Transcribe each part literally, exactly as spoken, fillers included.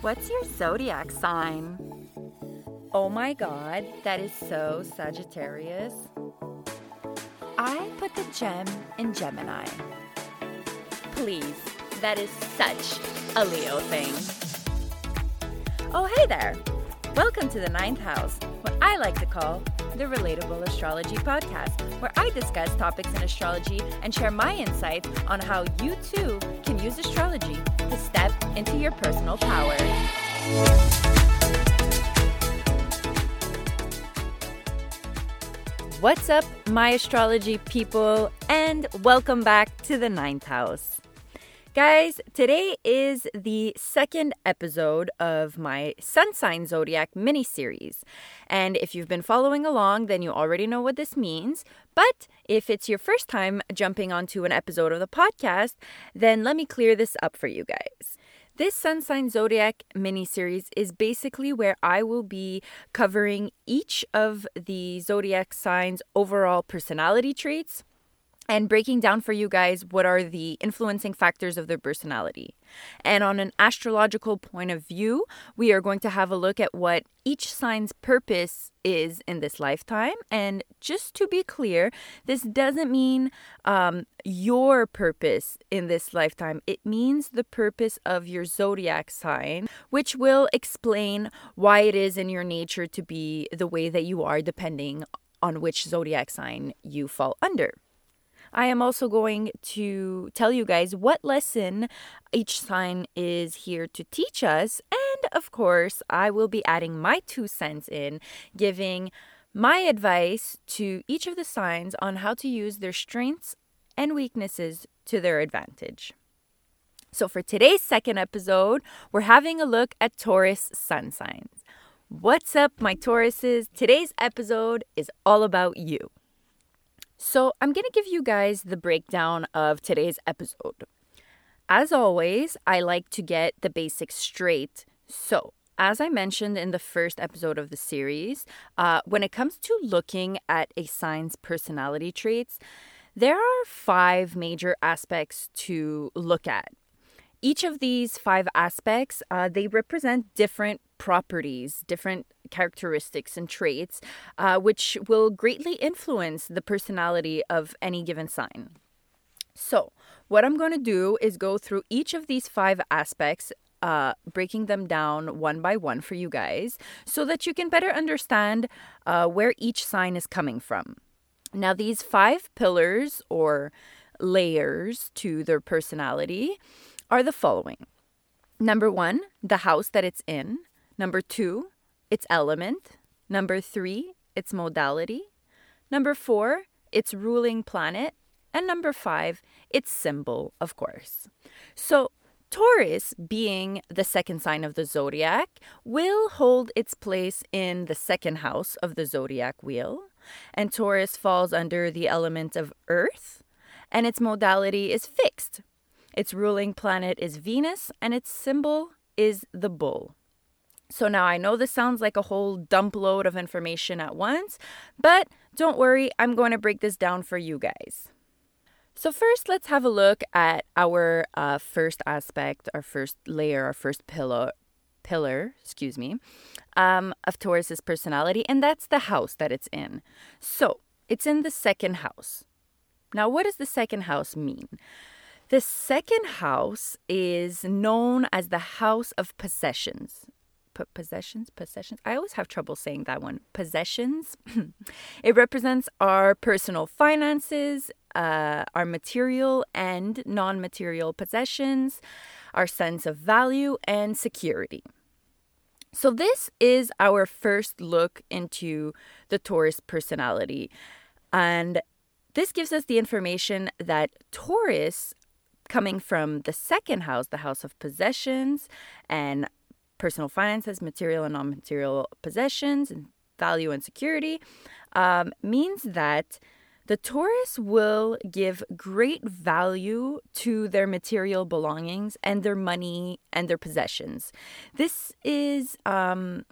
What's your zodiac sign? Oh my god, that is so Sagittarius. I put the gem in Gemini. Please, that is such a Leo thing. Oh, hey there. Welcome to the ninth house, what I like to call the Relatable Astrology Podcast, where I discuss topics in astrology and share my insights on how you too can use astrology to step into your personal power. What's up, my astrology people, and welcome back to the ninth house. Guys, today is the second episode of my Sun Sign Zodiac mini-series. And if you've been following along, then you already know what this means. But if it's your first time jumping onto an episode of the podcast, then let me clear this up for you guys. This Sun Sign Zodiac mini-series is basically where I will be covering each of the zodiac signs' overall personality traits and breaking down for you guys what are the influencing factors of their personality. And on an astrological point of view, we are going to have a look at what each sign's purpose is in this lifetime. And just to be clear, this doesn't mean um, your purpose in this lifetime. It means the purpose of your zodiac sign, which will explain why it is in your nature to be the way that you are, depending on which zodiac sign you fall under. I am also going to tell you guys what lesson each sign is here to teach us. And of course, I will be adding my two cents in, giving my advice to each of the signs on how to use their strengths and weaknesses to their advantage. So for today's second episode, we're having a look at Taurus sun signs. What's up, my Tauruses? Today's episode is all about you. So I'm going to give you guys the breakdown of today's episode. As always, I like to get the basics straight. So, as I mentioned in the first episode of the series, uh, when it comes to looking at a sign's personality traits, there are five major aspects to look at. Each of these five aspects, uh, they represent different properties, different characteristics and traits, uh, which will greatly influence the personality of any given sign. So, what I'm going to do is go through each of these five aspects, uh, breaking them down one by one for you guys, so that you can better understand uh, where each sign is coming from. Now, these five pillars or layers to their personality are the following. Number one, the house that it's in. Number two, its element. Number three, its modality. Number four, its ruling planet. And number five, its symbol, of course. So Taurus, being the second sign of the zodiac, will hold its place in the second house of the zodiac wheel. And Taurus falls under the element of earth, and its modality is fixed. Its ruling planet is Venus, and its symbol is the bull. So now I know this sounds like a whole dump load of information at once, but don't worry, I'm going to break this down for you guys. So first, let's have a look at our uh, first aspect, our first layer, our first pillar, pillar, excuse me, um, of Taurus's personality, and that's the house that it's in. So it's in the second house. Now, what does the second house mean? The second house is known as the house of possessions. P- possessions? Possessions? I always have trouble saying that one. Possessions. It represents our personal finances, uh, our material and non-material possessions, our sense of value and security. So this is our first look into the Taurus personality. And this gives us the information that Taurus, coming from the second house, the house of possessions and personal finances, material and non-material possessions, and value and security, um, means that the Taurus will give great value to their material belongings and their money and their possessions. This is um,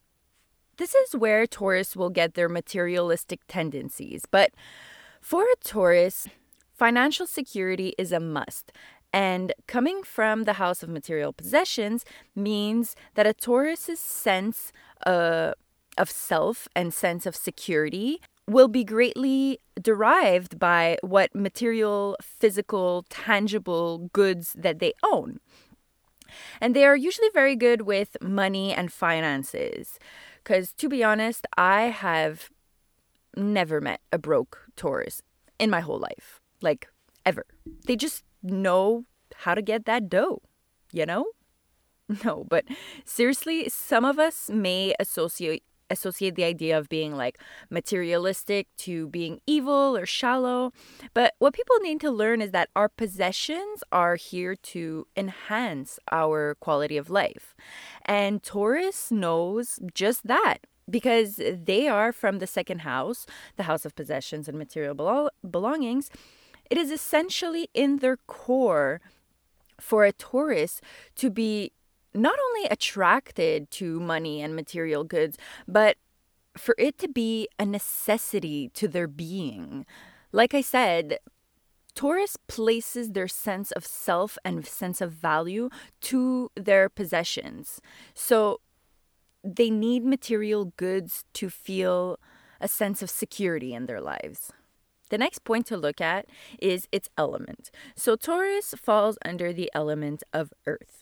this is where Taurus will get their materialistic tendencies. But for a Taurus, financial security is a must. And coming from the house of material possessions means that a Taurus's sense uh, of self and sense of security will be greatly derived by what material, physical, tangible goods that they own. And they are usually very good with money and finances. Because to be honest, I have never met a broke Taurus in my whole life. Like, ever. They just know how to get that dough, you know? No, but seriously, some of us may associate associate the idea of being like materialistic to being evil or shallow. But what people need to learn is that our possessions are here to enhance our quality of life. And Taurus knows just that because they are from the second house, the house of possessions and material belo- belongings. It is essentially in their core for a Taurus to be not only attracted to money and material goods, but for it to be a necessity to their being. Like I said, Taurus places their sense of self and sense of value to their possessions. So they need material goods to feel a sense of security in their lives. The next point to look at is its element. So Taurus falls under the element of earth.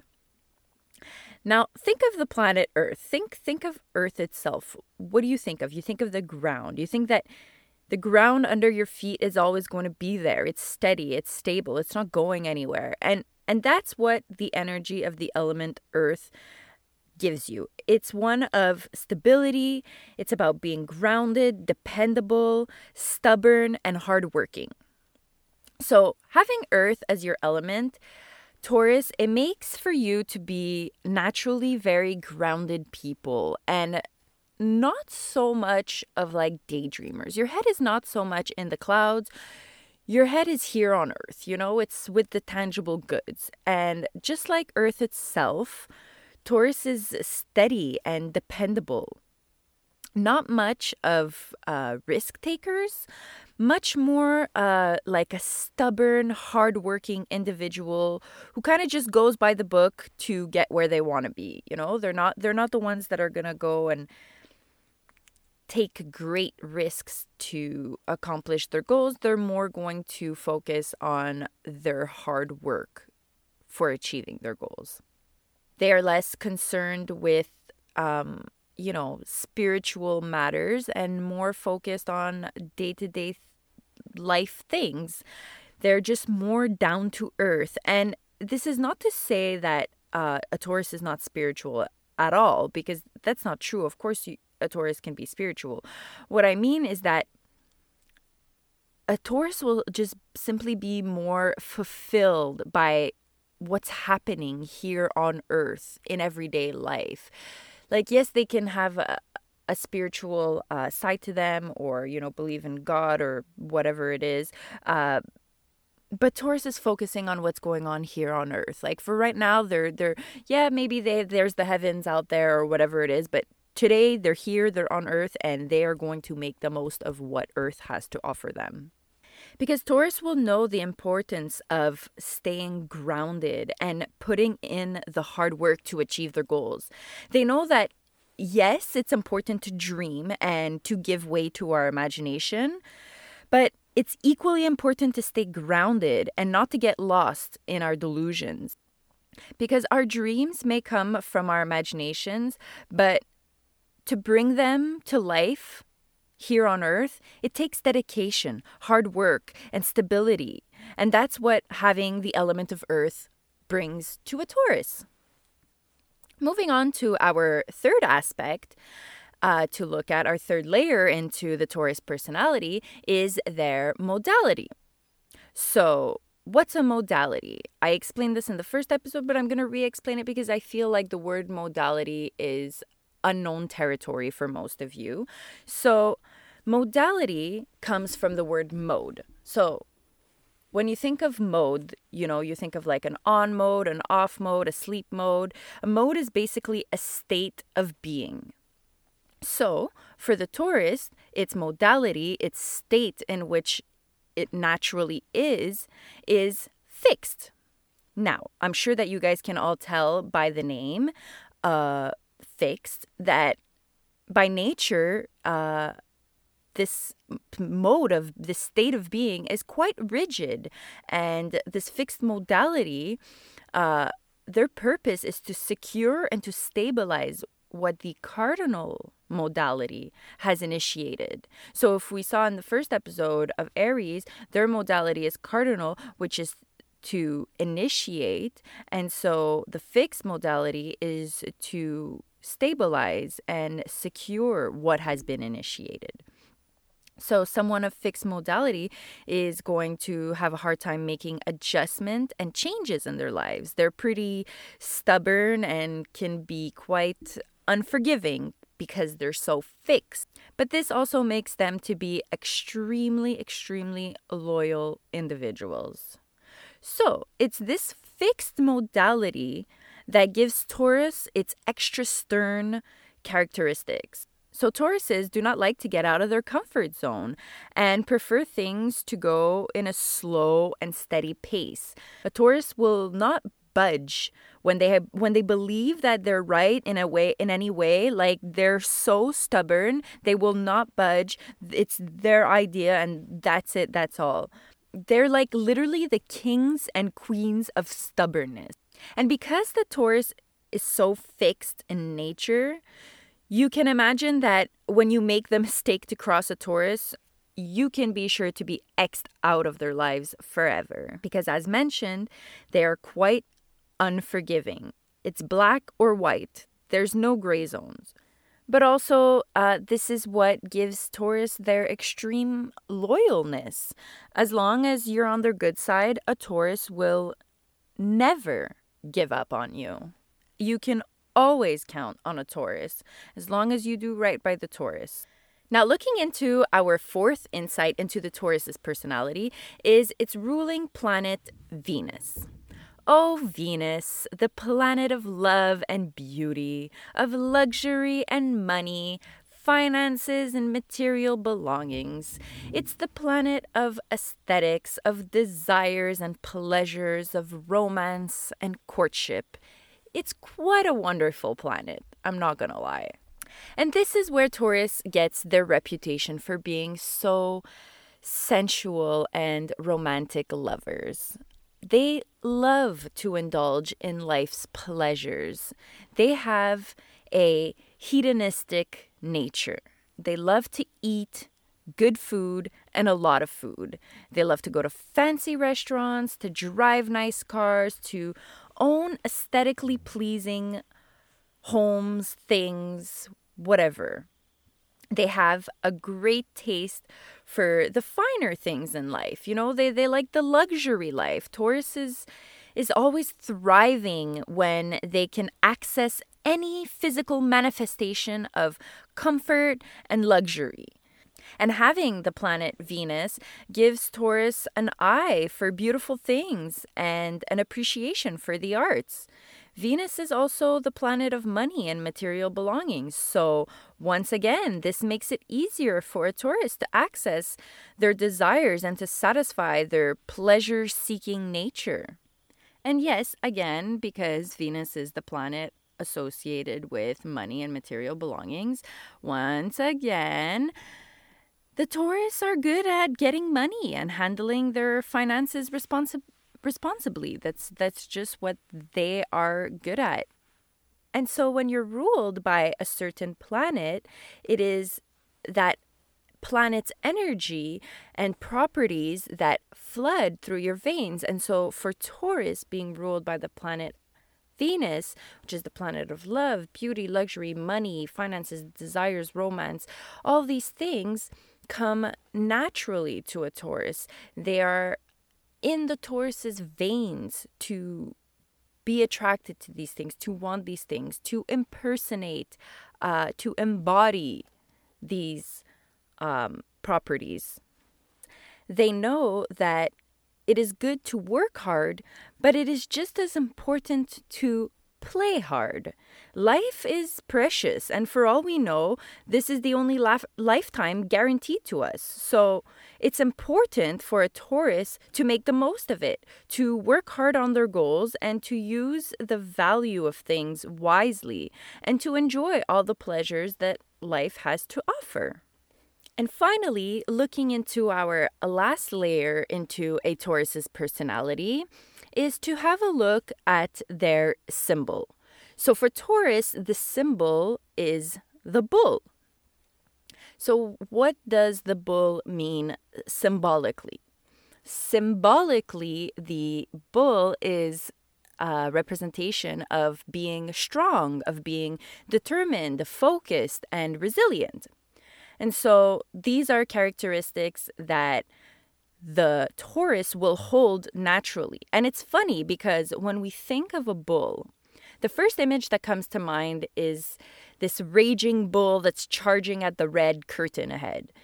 Now, think of the planet Earth. Think think of Earth itself. What do you think of? You think of the ground. You think that the ground under your feet is always going to be there. It's steady, it's stable, it's not going anywhere. And and that's what the energy of the element Earth gives you. It's one of stability. It's about being grounded, dependable, stubborn, and hardworking. So, having Earth as your element, Taurus, it makes for you to be naturally very grounded people and not so much of like daydreamers. Your head is not so much in the clouds. Your head is here on Earth, you know, it's with the tangible goods. And just like Earth itself, Taurus is steady and dependable. Not much of uh, risk takers, much more uh, like a stubborn, hardworking individual who kind of just goes by the book to get where they want to be. You know, they're not they're not the ones that are gonna go and take great risks to accomplish their goals. They're more going to focus on their hard work for achieving their goals. They are less concerned with um, you know, spiritual matters and more focused on day-to-day life things. They're just more down to earth. And this is not to say that uh, a Taurus is not spiritual at all, because that's not true. Of course, you, a Taurus can be spiritual. What I mean is that a Taurus will just simply be more fulfilled by what's happening here on earth in everyday life. Like, yes, they can have a, a spiritual uh, side to them, or, you know, believe in God or whatever it is. Uh, but Taurus is focusing on what's going on here on Earth. Like, for right now, they're, they're yeah, maybe they there's the heavens out there or whatever it is. But today, they're here, they're on Earth, and they are going to make the most of what Earth has to offer them. Because Taurus will know the importance of staying grounded and putting in the hard work to achieve their goals. They know that, yes, it's important to dream and to give way to our imagination, but it's equally important to stay grounded and not to get lost in our delusions. Because our dreams may come from our imaginations, but to bring them to life here on Earth, it takes dedication, hard work, and stability. And that's what having the element of Earth brings to a Taurus. Moving on to our third aspect uh, to look at, our third layer into the Taurus personality, is their modality. So, what's a modality? I explained this in the first episode, but I'm going to re-explain it because I feel like the word modality is unknown territory for most of you. So, modality comes from the word mode. So, when you think of mode, you know, you think of like an on mode, an off mode, a sleep mode. A mode is basically a state of being. So, for the Taurus, its modality, its state in which it naturally is, is fixed. Now, I'm sure that you guys can all tell by the name, uh, fixed, that by nature, uh, this mode of this state of being is quite rigid. And this fixed modality, uh, their purpose is to secure and to stabilize what the cardinal modality has initiated. So if we saw in the first episode of Aries, their modality is cardinal, which is to initiate. And so the fixed modality is to stabilize and secure what has been initiated. So someone of fixed modality is going to have a hard time making adjustment and changes in their lives. They're pretty stubborn and can be quite unforgiving because they're so fixed. But this also makes them to be extremely, extremely loyal individuals. So it's this fixed modality that gives Taurus its extra stern characteristics. So Tauruses do not like to get out of their comfort zone and prefer things to go in a slow and steady pace. A Taurus will not budge when they have, when they believe that they're right in a way in any way. Like, they're so stubborn, they will not budge. It's their idea and that's it, that's all. They're like literally the kings and queens of stubbornness. And because the Taurus is so fixed in nature, you can imagine that when you make the mistake to cross a Taurus, you can be sure to be X'd out of their lives forever. Because as mentioned, they are quite unforgiving. It's black or white. There's no gray zones. But also, uh, this is what gives Taurus their extreme loyalness. As long as you're on their good side, a Taurus will never give up on you. You can always count on a Taurus, as long as you do right by the Taurus. Now, looking into our fourth insight into the Taurus's personality is its ruling planet, Venus. Oh, Venus, the planet of love and beauty, of luxury and money, finances and material belongings. It's the planet of aesthetics, of desires and pleasures, of romance and courtship. It's quite a wonderful planet, I'm not gonna lie. And this is where Taurus gets their reputation for being so sensual and romantic lovers. They love to indulge in life's pleasures. They have a hedonistic nature. They love to eat good food and a lot of food. They love to go to fancy restaurants, to drive nice cars, to own aesthetically pleasing homes, things, whatever. They have a great taste for the finer things in life. You know, they, they like the luxury life. Taurus is, is always thriving when they can access any physical manifestation of comfort and luxury. And having the planet Venus gives Taurus an eye for beautiful things and an appreciation for the arts. Venus is also the planet of money and material belongings. So once again, this makes it easier for a Taurus to access their desires and to satisfy their pleasure-seeking nature. And yes, again, because Venus is the planet associated with money and material belongings, once again, the Taurus are good at getting money and handling their finances responsi- responsibly. That's that's just what they are good at. And so when you're ruled by a certain planet, it is that planet's energy and properties that flood through your veins. And so for Taurus, being ruled by the planet Venus, which is the planet of love, beauty, luxury, money, finances, desires, romance, all these things come naturally to a Taurus. They are in the Taurus's veins to be attracted to these things, to want these things, to impersonate, uh, to embody these um, properties. They know that it is good to work hard, but it is just as important to play hard. Life is precious, and for all we know, this is the only laf- lifetime guaranteed to us. So it's important for a Taurus to make the most of it, to work hard on their goals, and to use the value of things wisely, and to enjoy all the pleasures that life has to offer. And finally, looking into our last layer into a Taurus's personality is to have a look at their symbol. So for Taurus, the symbol is the bull. So what does the bull mean symbolically? Symbolically, the bull is a representation of being strong, of being determined, focused, and resilient. And so these are characteristics that the Taurus will hold naturally. And it's funny because when we think of a bull, the first image that comes to mind is this raging bull that's charging at the red curtain ahead.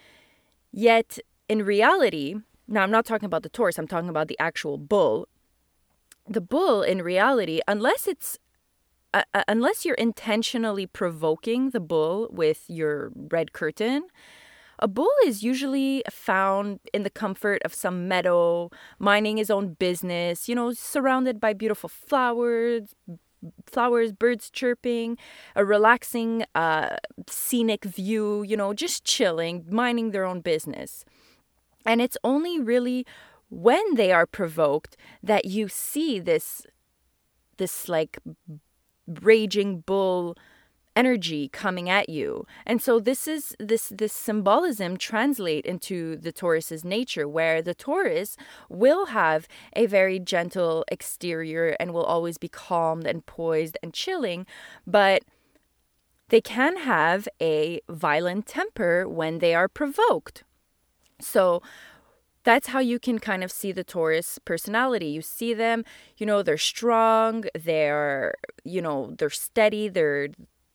Yet in reality, now I'm not talking about the Taurus, I'm talking about the actual bull. The bull in reality, unless it's Uh, uh, unless you're intentionally provoking the bull with your red curtain, a bull is usually found in the comfort of some meadow, minding his own business, you know, surrounded by beautiful flowers, flowers, birds chirping, a relaxing uh, scenic view, you know, just chilling, minding their own business. And it's only really when they are provoked that you see this, this like raging bull energy coming at you. And so this is this this symbolism translate into the Taurus's nature, where the Taurus will have a very gentle exterior and will always be calmed and poised and chilling, but they can have a violent temper when they are provoked. So that's how you can kind of see the Taurus personality. You see them, you know, they're strong, they're, you know, they're steady, they're,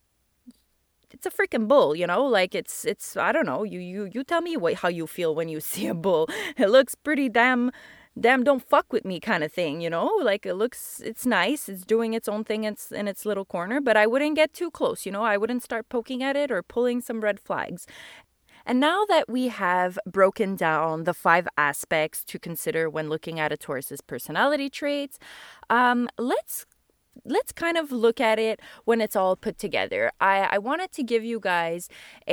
it's a freaking bull, you know, like it's, it's, I don't know, you, you, you tell me what, how you feel when you see a bull. It looks pretty damn, damn don't fuck with me kind of thing, you know, like it looks, it's nice, it's doing its own thing in its, in its little corner, but I wouldn't get too close, you know, I wouldn't start poking at it or pulling some red flags. And now that we have broken down the five aspects to consider when looking at a Taurus's personality traits, um, let's let's kind of look at it when it's all put together. I, I wanted to give you guys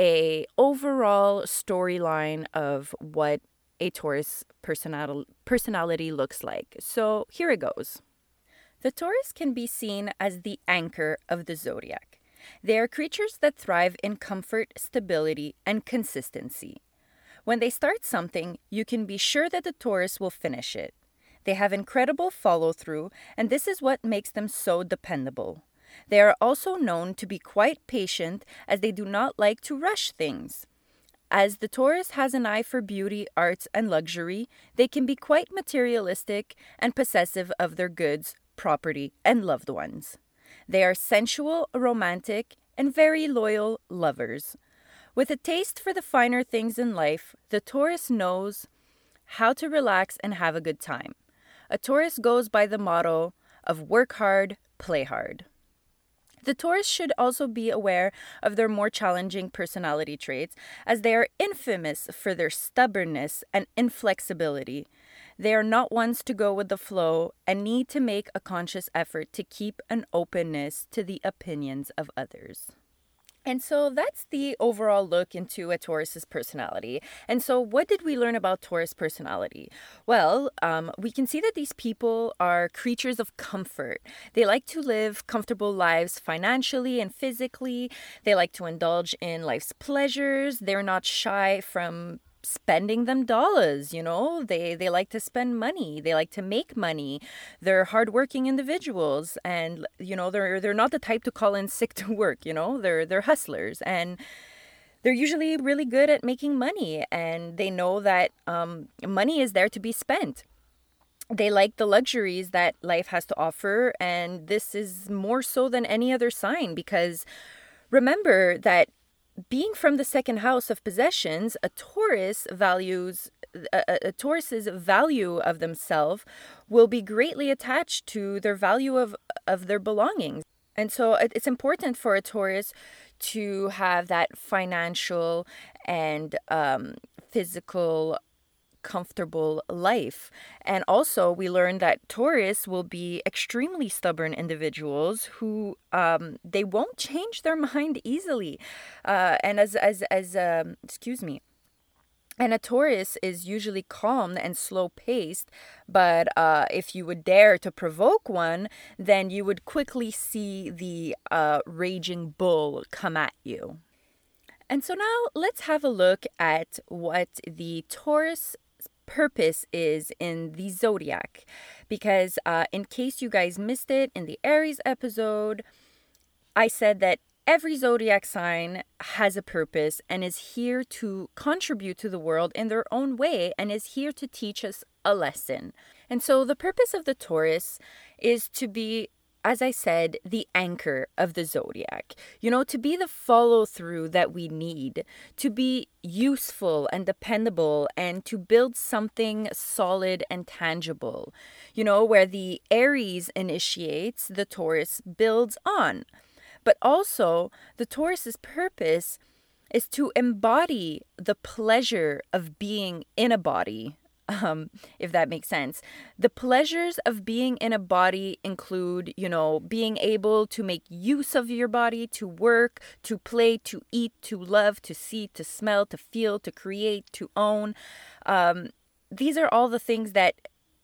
a overall storyline of what a Taurus personality personality looks like. So here it goes. The Taurus can be seen as the anchor of the zodiac. They are creatures that thrive in comfort, stability, and consistency. When they start something, you can be sure that the Taurus will finish it. They have incredible follow-through, and this is what makes them so dependable. They are also known to be quite patient, as they do not like to rush things. As the Taurus has an eye for beauty, arts, and luxury, they can be quite materialistic and possessive of their goods, property, and loved ones. They are sensual, romantic, and very loyal lovers. With a taste for the finer things in life, the Taurus knows how to relax and have a good time. A Taurus goes by the motto of work hard, play hard. The Taurus should also be aware of their more challenging personality traits, as they are infamous for their stubbornness and inflexibility. They are not ones to go with the flow and need to make a conscious effort to keep an openness to the opinions of others. And so that's the overall look into a Taurus's personality. And so what did we learn about Taurus personality? Well, um, we can see that these people are creatures of comfort. They like to live comfortable lives financially and physically. They like to indulge in life's pleasures. They're not shy from spending them dollars, you know, they they like to spend money, they like to make money, they're hardworking individuals, and you know they're they're not the type to call in sick to work, you know, they're they're hustlers, and they're usually really good at making money, and they know that um, money is there to be spent. They like the luxuries that life has to offer, and this is more so than any other sign, because remember that being from the second house of possessions, a Taurus values a, a Taurus's value of themselves will be greatly attached to their value of, of their belongings. And so it- it's important for a Taurus to have that financial and um, physical comfortable life. And also, we learned that Taurus will be extremely stubborn individuals who um, they won't change their mind easily. Uh, and as as as um, excuse me. And a Taurus is usually calm and slow paced, but uh, if you would dare to provoke one, then you would quickly see the uh, raging bull come at you. And so now let's have a look at what the Taurus purpose is in the zodiac. Because uh, in case you guys missed it in the Aries episode, I said that every zodiac sign has a purpose and is here to contribute to the world in their own way and is here to teach us a lesson. And so the purpose of the Taurus is to be, as I said, the anchor of the zodiac. You know, to be the follow through that we need, to be useful and dependable, and to build something solid and tangible. You know, where the Aries initiates, the Taurus builds on. But also, the Taurus's purpose is to embody the pleasure of being in a body, um, if that makes sense. The pleasures of being in a body include, you know, being able to make use of your body, to work, to play, to eat, to love, to see, to smell, to feel, to create, to own. Um, these are all the things that,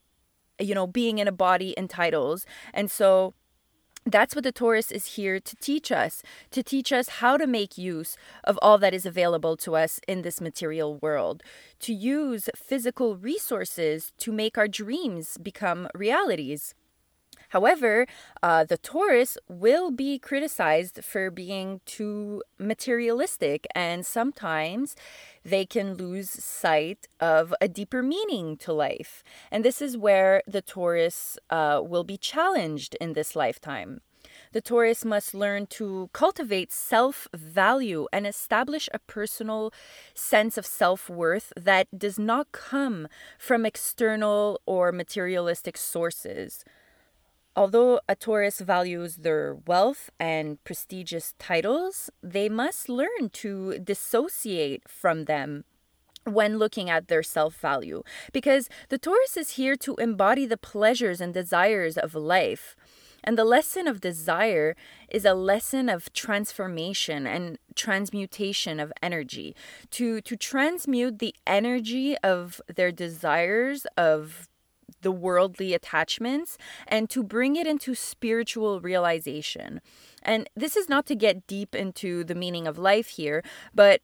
you know, being in a body entitles. And so that's what the Taurus is here to teach us, to teach us how to make use of all that is available to us in this material world, to use physical resources to make our dreams become realities. However, uh, the Taurus will be criticized for being too materialistic, and sometimes they can lose sight of a deeper meaning to life. And this is where the Taurus uh, will be challenged in this lifetime. The Taurus must learn to cultivate self-value and establish a personal sense of self-worth that does not come from external or materialistic sources. Although a Taurus values their wealth and prestigious titles, they must learn to dissociate from them when looking at their self-value, because the Taurus is here to embody the pleasures and desires of life. And the lesson of desire is a lesson of transformation and transmutation of energy. To, to transmute the energy of their desires, of the worldly attachments, and to bring it into spiritual realization. And this is not to get deep into the meaning of life here, but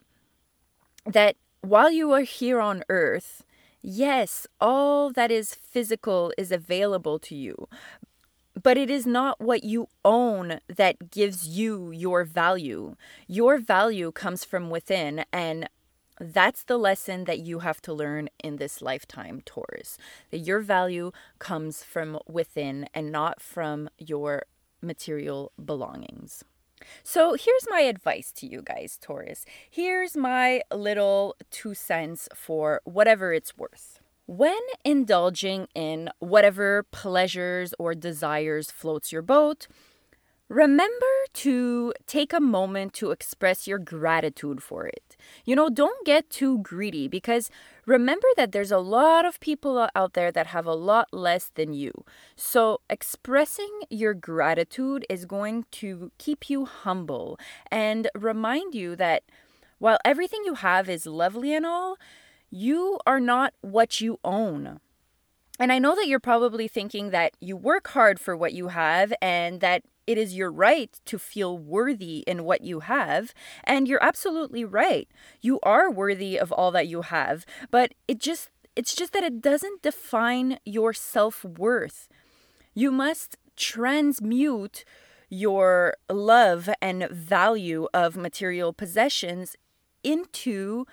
that while you are here on earth, yes, all that is physical is available to you, but it is not what you own that gives you your value. Your value comes from within, and that's the lesson that you have to learn in this lifetime, Taurus. That your value comes from within and not from your material belongings. So here's my advice to you guys, Taurus. Here's my little two cents for whatever it's worth. When indulging in whatever pleasures or desires floats your boat, remember to take a moment to express your gratitude for it. You know, don't get too greedy, because remember that there's a lot of people out there that have a lot less than you. So expressing your gratitude is going to keep you humble and remind you that while everything you have is lovely and all, you are not what you own. And I know that you're probably thinking that you work hard for what you have and that it is your right to feel worthy in what you have. And you're absolutely right. You are worthy of all that you have. But it just it's just that it doesn't define your self-worth. You must transmute your love and value of material possessions into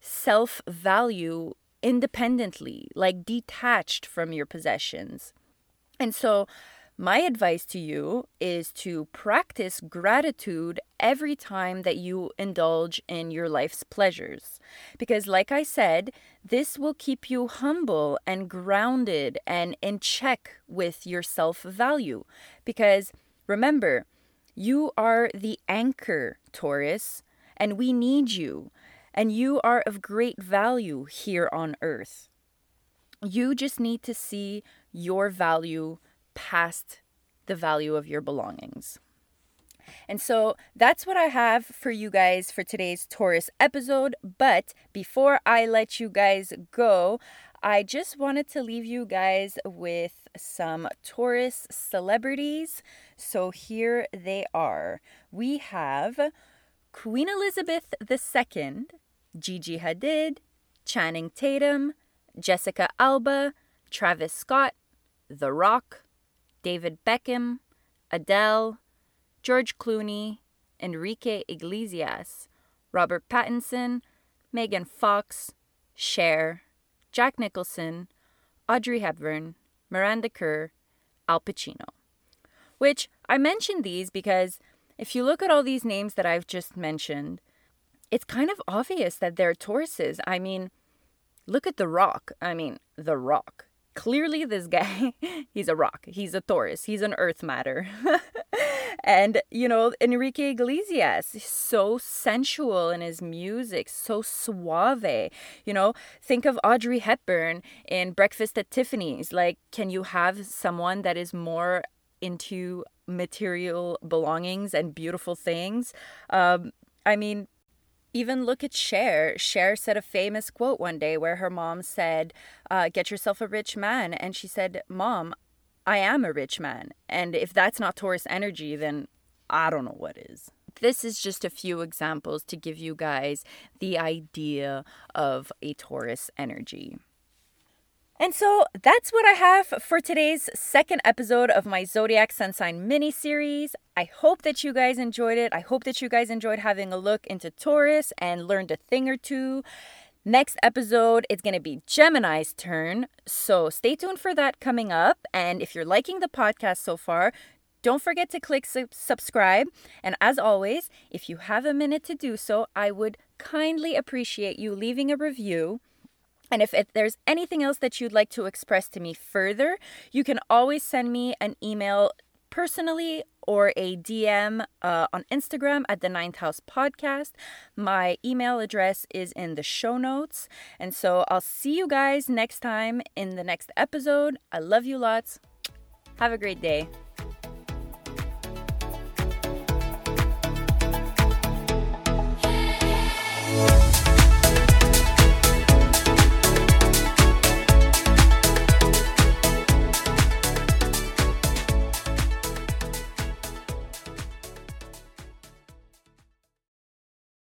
self-value independently, like detached from your possessions. And so my advice to you is to practice gratitude every time that you indulge in your life's pleasures. Because like I said, this will keep you humble and grounded and in check with your self-value. Because remember, You are the anchor, Taurus, and we need you. And you are of great value here on earth. You just need to see your value past the value of your belongings. And so that's what I have for you guys for today's Taurus episode. But before I let you guys go, I just wanted to leave you guys with some Taurus celebrities. So here they are. We have Queen Elizabeth the Second, Gigi Hadid, Channing Tatum, Jessica Alba, Travis Scott, The Rock, David Beckham, Adele, George Clooney, Enrique Iglesias, Robert Pattinson, Megan Fox, Cher, Jack Nicholson, Audrey Hepburn, Miranda Kerr, Al Pacino. Which I mentioned these because if you look at all these names that I've just mentioned, it's kind of obvious that they're Tauruses. I mean, look at The Rock. I mean, The Rock. Clearly this guy, he's a rock. He's a Taurus. He's an earth matter. And, you know, Enrique Iglesias, so sensual in his music, so suave. You know, think of Audrey Hepburn in Breakfast at Tiffany's. Like, can you have someone that is more into material belongings and beautiful things? Um, I mean, even look at Cher. Cher said a famous quote one day where her mom said, uh, get yourself a rich man. And she said, Mom, I am a rich man. And if that's not Taurus energy, then I don't know what is. This is just a few examples to give you guys the idea of a Taurus energy. And so that's what I have for today's second episode of my Zodiac Sun Sign mini-series. I hope that you guys enjoyed it. I hope that you guys enjoyed having a look into Taurus and learned a thing or two. Next episode, it's going to be Gemini's turn. So stay tuned for that coming up. And if you're liking the podcast so far, don't forget to click su- subscribe. And as always, if you have a minute to do so, I would kindly appreciate you leaving a review. And if it, there's anything else that you'd like to express to me further, you can always send me an email personally or a D M uh, on Instagram at the Ninth House Podcast. My email address is in the show notes. And so I'll see you guys next time in the next episode. I love you lots. Have a great day.